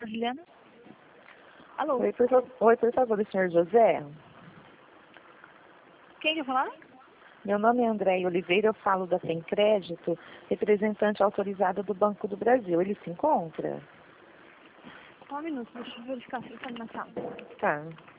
Juliana? Alô? Oi, por favor, o senhor José? Quem quer falar? Meu nome é Andréia Oliveira, eu falo da Tem Crédito, representante autorizada do Banco do Brasil. Ele se encontra? Só um minuto, deixa eu verificar se ele está na sala. Tá.